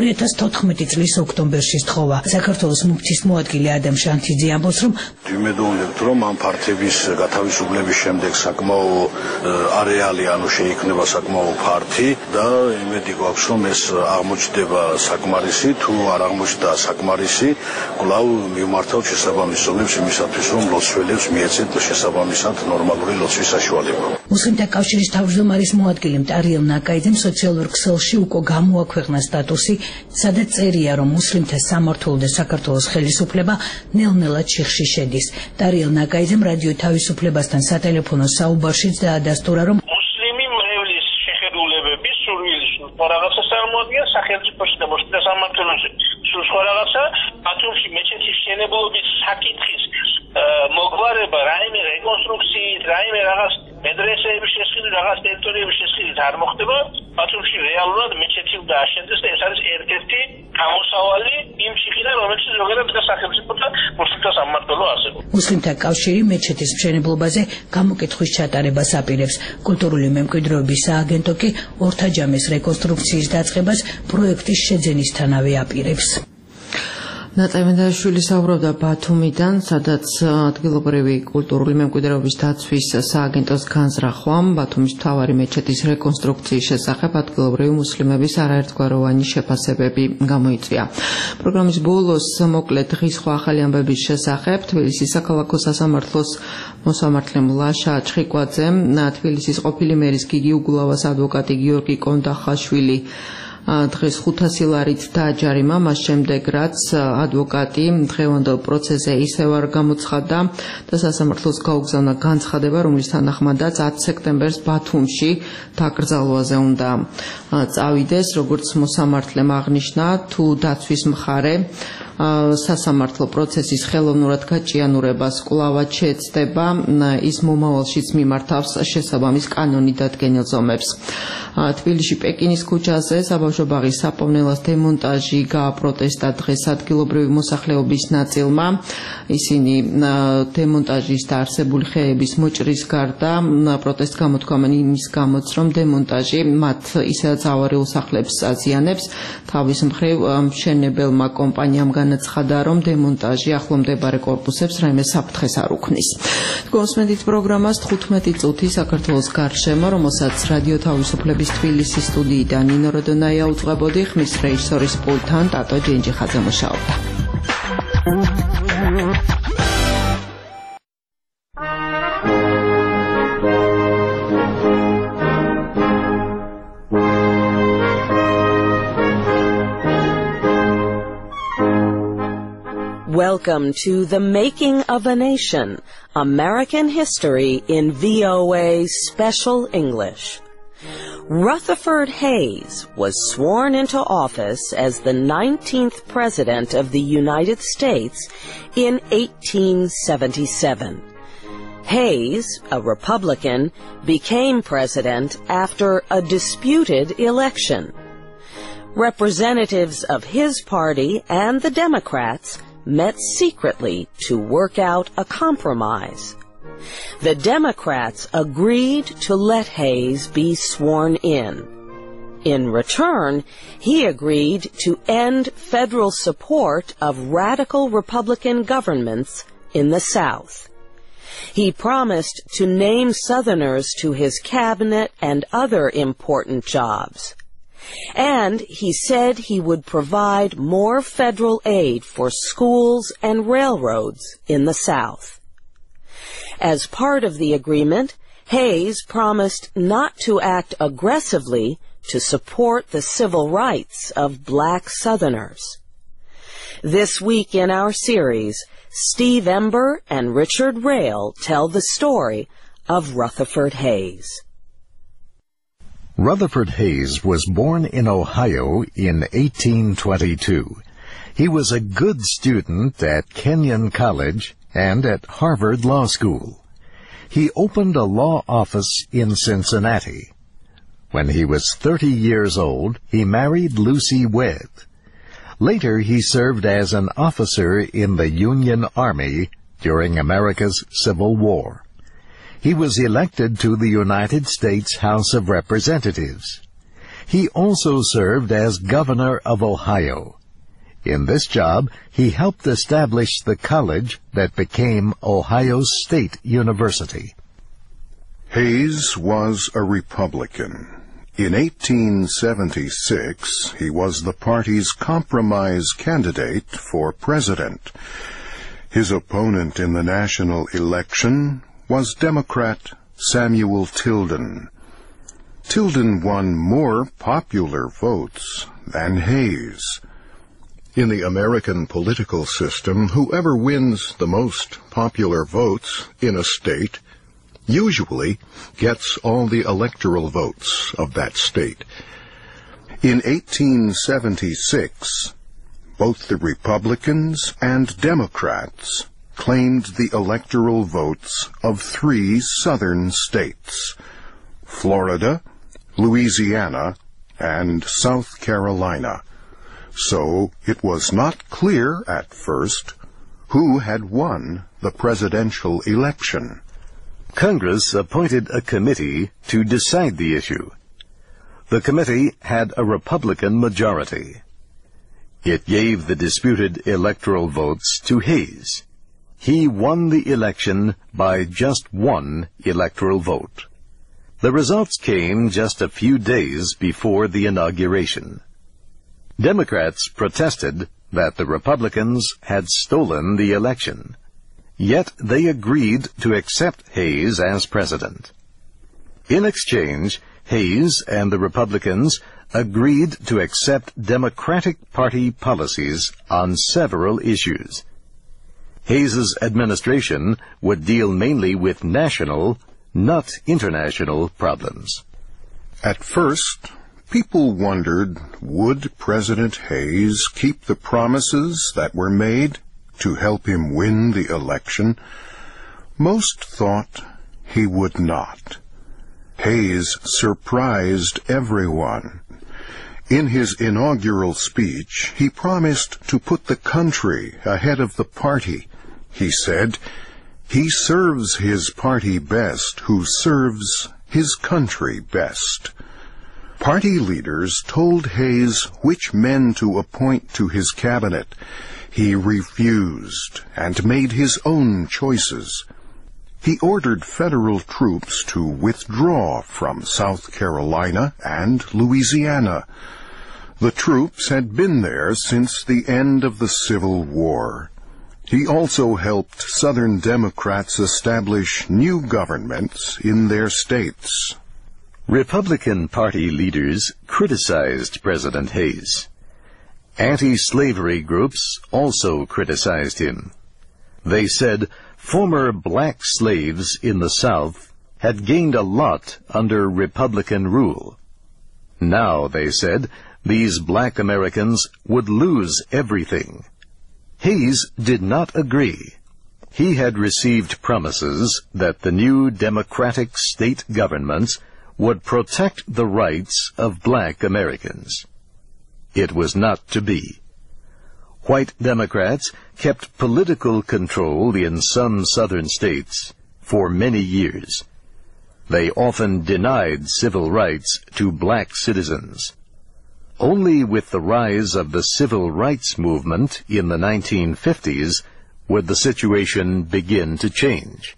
2014 წლის ოქტომბერში სთხოვა. საქართველოს მუფთის მოადგილე ადამ შანთიძე ამბობს, რომ ვიმედოვნებთ, რომ ამ ფართების გათავისუფლების შემდეგ საკმაო არეალი, შეიქმნება საკმაო ფართი და იმედი გვაქვს, რომ ეს აღმოჩნდება საკმარისი, თუ არ აღმოჩნდა საკმარისი, კვლავ მივმართავთ შესაბამის ზომებს იმისათვის, რომ ლოცველებს მიეცეთ შესაბამისად ნორმალური ლოცვის საშუალება. მუსლიმთა კავშირის თავმჯდომარის მოადგილე მტარიელ ნაკაიძემ სოციალურ ქსელში უკვე გამოაქვეყნა სტატუსი, სადაც წერია, რომ მუსლიმთა სამმართველო და საქართველოს ხელისუფლება ნელ-ნელად შიხში შედის. მტარიელ ნაკაიძემ რადიო თავისუფლებასთან სატელეფონო საუბარშიც დაადასტურა, რომ რაღაცა წარმოადგენს სახელმწიფოში და მოსტა სამმართველოში სულ სხვა რაღაცა ბათუმში მეჩეთის მშენებლობის საკითხის მოგვარება რაიმე რეკონსტრუქციით, რაიმე რაღაც მედრესეების შესყიდვით, რაღაც ტერიტორიების შესყიდვით არ მოხდება. ბათუმში რეალურად მეჩეთი უნდა აშენდეს და ეს არის ერთ-ერთი გამოსავალი იმ შიგნიდან, რომელიც ზოგადად სახელმწიფოთა მოსტა სამმართველო არსებობს. მუსლიმთა კავშირი მეჩეთის მშენებლობაზე გამოკითხვის ჩატარებას აპირებს. კულტურული მემკვიდრეობის სააგენტო კი ორთაჯამეს რეკონსტრუქციის დაწყებას პროექტის შეძენისთანავე აპირებს. ნატა იმედაიშვილი საუბრობდა ბათუმიდან, სადაც ადგილობრივი კულტურული მემკვიდრეობის დაცვის სააგენტოს განზრახვამ ბათუმის მთავარი მეჩეთის რეკონსტრუქციის შესახებ ადგილობრივი მუსლიმების არაერთგვაროვანი შეფასებები გამოიწვია. პროგრამის ბოლოს მოკლედ დღის სხვა ახალი ამბების შესახებ თბილისის საქალაქო სასამართლოს მოსამართლე მლაშა ჩხიკვაძემ, თბილისის ყოფილი მერის გიგი უგულავას ადვოკატი გიორგი კონდახაშვილი დღეს 500 ლარით დააჯარიმა, მას შემდეგ რაც ადვოკატი დღევანდელ პროცესზე ისევ არ გამოცხადდა და სასამართლოს გაუგზავნა განცხადება, რომლის თანახმადაც 10 სექტემბერს ბათუმში დაკრძალვაზე უნდა წავიდეს, როგორც მოსამართლემ აღნიშნა, თუ დაცვის მხარე სასამართლო პროცესის ხელოვნურად გაჭიანურებას კვლავად შეეცდება, ის მომავალშიც მიმართავს შესაბამის კანონით დადგენილ ზომებს. თბილისში პეკინის ქუჩაზე საბავშვო ბაღის საპოვნელას დემონტაჟი გააპროტესტა დღეს ადგილობრივი მოსახლეობის ნაწილმა. ისინი დემონტაჟის და არსებული ხეების მოჭრის გარდა პროტესტ გამოთქვამენ იმის გამოც, რომ დემონტაჟი მათ ისედაც ავარიულ სახლებს აზიანებს. თავის მხრივ მშენებელმა კომპანიამ განაცხადა, რომ დემონტაჟი ახლომდებარე კორპუსებს რაიმე საფრთხეს არ უქმნის. გონსმენდით პროგრამას 15 წუთი საქართველოს გარშემო, რომელსაც რადიო თავისუფლების თბილისის სტუდიიდან ნინო როდონაია უძღვებოდი, ხმის რეჟისორის პულტთან ტატო ჯენჯიხაძე მუშაობდა. Welcome to The Making of a Nation, American History in VOA Special English. Rutherford Hayes was sworn into office as the 19th President of the United States in 1877. Hayes, a Republican, became president after a disputed election. Representatives of his party and the Democrats met secretly to work out a compromise. The Democrats agreed to let Hayes be sworn in. In return, he agreed to end federal support of radical Republican governments in the South. He promised to name Southerners to his cabinet and other important jobs. And he said he would provide more federal aid for schools and railroads in the South. As part of the agreement, Hayes promised not to act aggressively to support the civil rights of black Southerners. This week in our series, Steve Ember and Richard Rail tell the story of Rutherford Hayes. Rutherford Hayes was born in Ohio in 1822. He was a good student at Kenyon College and at Harvard Law School. He opened a law office in Cincinnati. When he was 30 years old, he married Lucy Webb. Later, he served as an officer in the Union Army during America's Civil War. He was elected to the United States House of Representatives. He also served as governor of Ohio. In this job, he helped establish the college that became Ohio State University. Hayes was a Republican. In 1876, he was the party's compromise candidate for president. His opponent in the national election was Democrat Samuel Tilden. Tilden won more popular votes than Hayes. In the American political system, whoever wins the most popular votes in a state usually gets all the electoral votes of that state. In 1876, both the Republicans and Democrats claimed the electoral votes of 3 southern states, Florida, Louisiana, and South Carolina. So it was not clear at first who had won the presidential election. Congress appointed a committee to decide the issue. The committee had a Republican majority. It gave the disputed electoral votes to Hayes. He won the election by just 1 electoral vote. The results came just a few days before the inauguration. Democrats protested that the Republicans had stolen the election. Yet they agreed to accept Hayes as president. In exchange, Hayes and the Republicans agreed to accept Democratic Party policies on several issues. Hayes's administration would deal mainly with national, not international problems. At first, people wondered, would President Hayes keep the promises that were made to help him win the election? Most thought he would not. Hayes surprised everyone. In his inaugural speech, he promised to put the country ahead of the party. He said, "He serves his party best who serves his country best." Party leaders told Hayes which men to appoint to his cabinet. He refused and made his own choices. He ordered federal troops to withdraw from South Carolina and Louisiana. The troops had been there since the end of the Civil War. He also helped Southern Democrats establish new governments in their states. Republican Party leaders criticized President Hayes. Anti-slavery groups also criticized him. They said former black slaves in the South had gained a lot under Republican rule. Now, they said, these black Americans would lose everything. Hayes did not agree. He had received promises that the new Democratic state governments would protect the rights of black Americans. It was not to be. White Democrats kept political control in some southern states for many years. They often denied civil rights to black citizens. Only with the rise of the civil rights movement in the 1950s would the situation begin to change.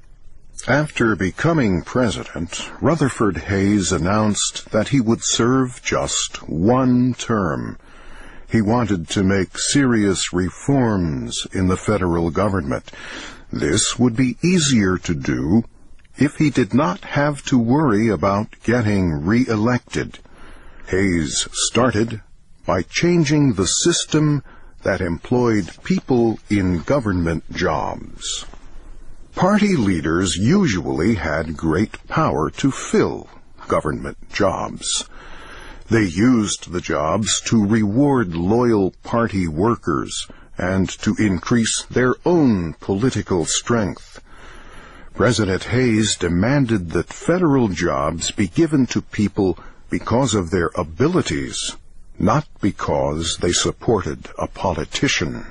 After becoming president, Rutherford Hayes announced that he would serve just one term. He wanted to make serious reforms in the federal government. This would be easier to do if he did not have to worry about getting re-elected. Hayes started by changing the system that employed people in government jobs. Party leaders usually had great power to fill government jobs. They used the jobs to reward loyal party workers and to increase their own political strength. President Hayes demanded that federal jobs be given to people because of their abilities, not because they supported a politician.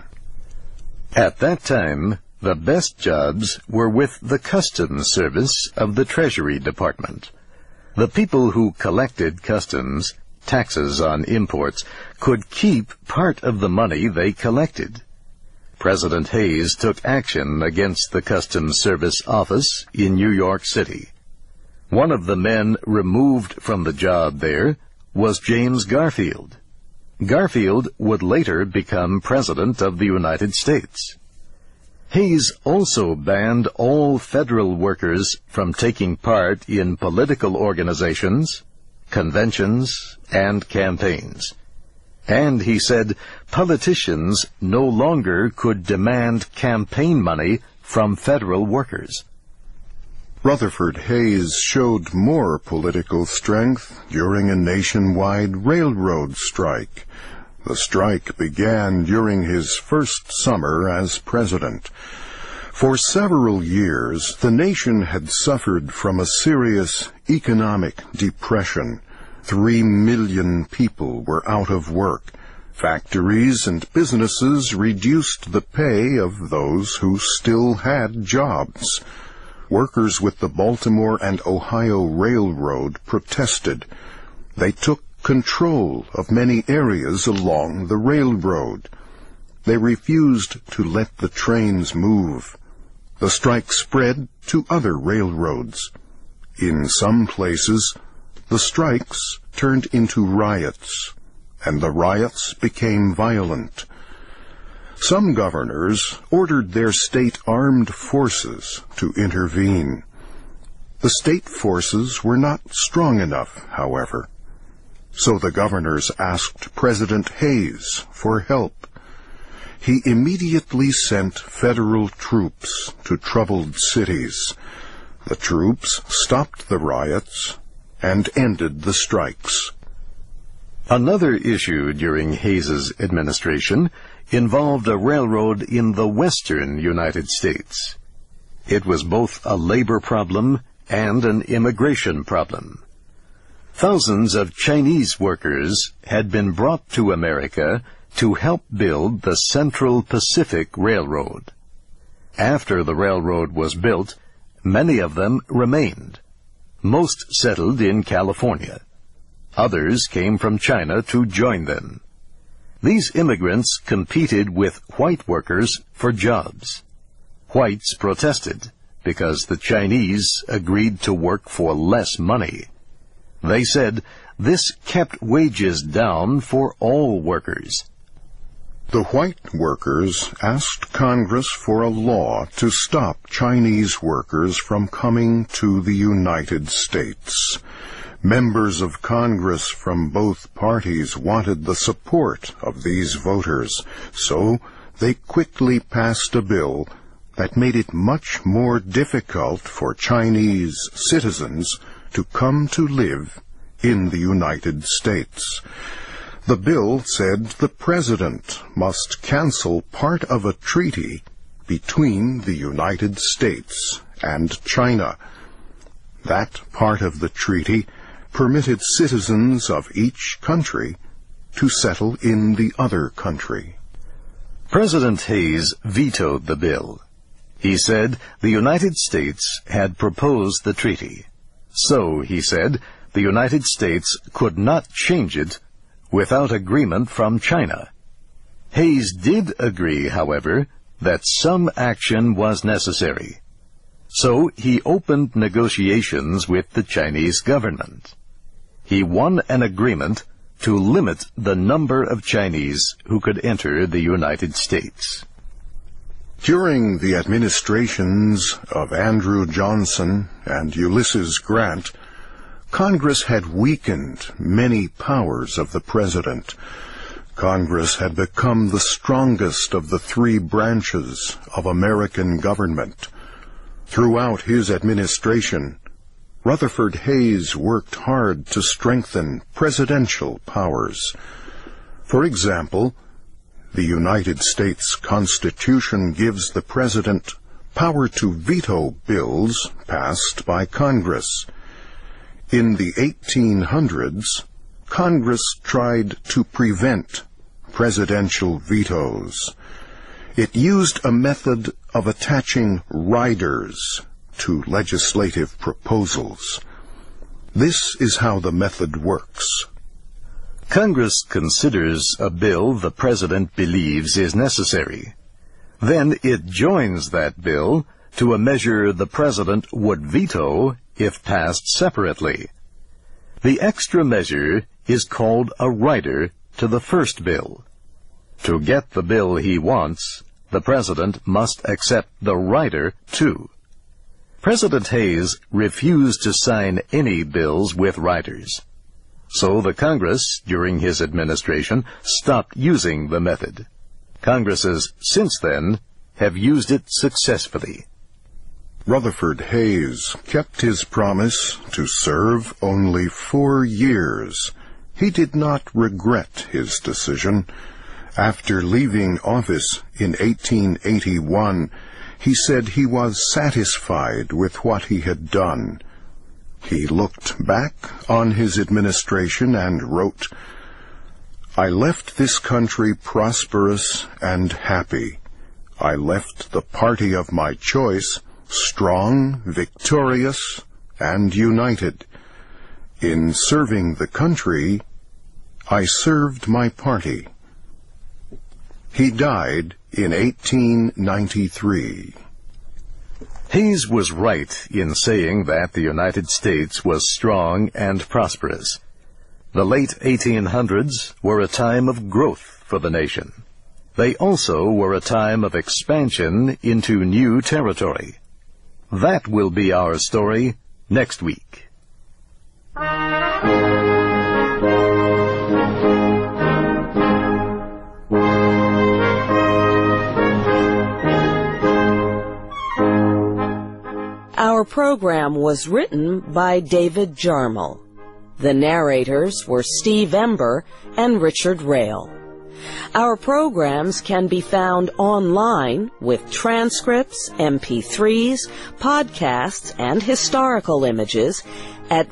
At that time, the best jobs were with the Customs Service of the Treasury Department. The people who collected customs, taxes on imports, could keep part of the money they collected. President Hayes took action against the Customs Service office in New York City. One of the men removed from the job there was James Garfield. Garfield would later become President of the United States. Hayes also banned all federal workers from taking part in political organizations, conventions, and campaigns. And he said politicians no longer could demand campaign money from federal workers. Rutherford Hayes showed more political strength during a nationwide railroad strike. The strike began during his first summer as president. For several years, the nation had suffered from a serious economic depression. 3 million people were out of work. Factories and businesses reduced the pay of those who still had jobs. Workers with the Baltimore and Ohio Railroad protested. They took control of many areas along the railroad. They refused to let the trains move. The strike spread to other railroads. In some places, the strikes turned into riots, and the riots became violent. Some governors ordered their state armed forces to intervene. The state forces were not strong enough, however. So the governors asked President Hayes for help. He immediately sent federal troops to troubled cities. The troops stopped the riots and ended the strikes. Another issue during Hayes's administration involved a railroad in the western United States. It was both a labor problem and an immigration problem. Thousands of Chinese workers had been brought to America to help build the Central Pacific Railroad. After the railroad was built, many of them remained. Most settled in California. Others came from China to join them. These immigrants competed with white workers for jobs. Whites protested because the Chinese agreed to work for less money. They said this kept wages down for all workers. The white workers asked Congress for a law to stop Chinese workers from coming to the United States. Members of Congress from both parties wanted the support of these voters, so they quickly passed a bill that made it much more difficult for Chinese citizens to come to live in the United States. The bill said the president must cancel part of a treaty between the United States and China. That part of the treaty permitted citizens of each country to settle in the other country. President Hayes vetoed the bill. He said the United States had proposed the treaty. So, he said, the United States could not change it without agreement from China. Hayes did agree, however, that some action was necessary. So he opened negotiations with the Chinese government. He won an agreement to limit the number of Chinese who could enter the United States. During the administrations of Andrew Johnson and Ulysses Grant, Congress had weakened many powers of the president. Congress had become the strongest of the three branches of American government. Throughout his administration, Rutherford Hayes worked hard to strengthen presidential powers. For example, the United States Constitution gives the president power to veto bills passed by Congress. In the 1800s, Congress tried to prevent presidential vetoes. It used a method of attaching riders to legislative proposals. This is how the method works. Congress considers a bill the president believes is necessary. Then it joins that bill to a measure the president would veto if passed separately. The extra measure is called a rider to the first bill. To get the bill he wants, the president must accept the rider too. President Hayes refused to sign any bills with riders. So the Congress, during his administration, stopped using the method. Congresses since then have used it successfully. Rutherford Hayes kept his promise to serve only 4 years. He did not regret his decision. After leaving office in 1881, he said he was satisfied with what he had done. He looked back on his administration and wrote, "I left this country prosperous and happy. I left the party of my choice strong, victorious, and united. In serving the country, I served my party." He died in 1893. Hayes was right in saying that the United States was strong and prosperous. The late 1800s were a time of growth for the nation. They also were a time of expansion into new territory. That will be our story next week. Our program was written by David Jarmel. The narrators were Steve Ember and Richard Rail. Our programs can be found online with transcripts, MP3s, podcasts, and historical images at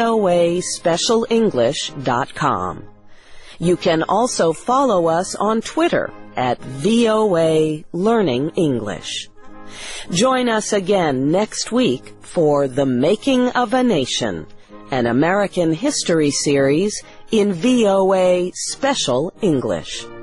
voaspecialenglish.com. You can also follow us on Twitter at VOA Learning English. Join us again next week for The Making of a Nation, an American history series in VOA Special English.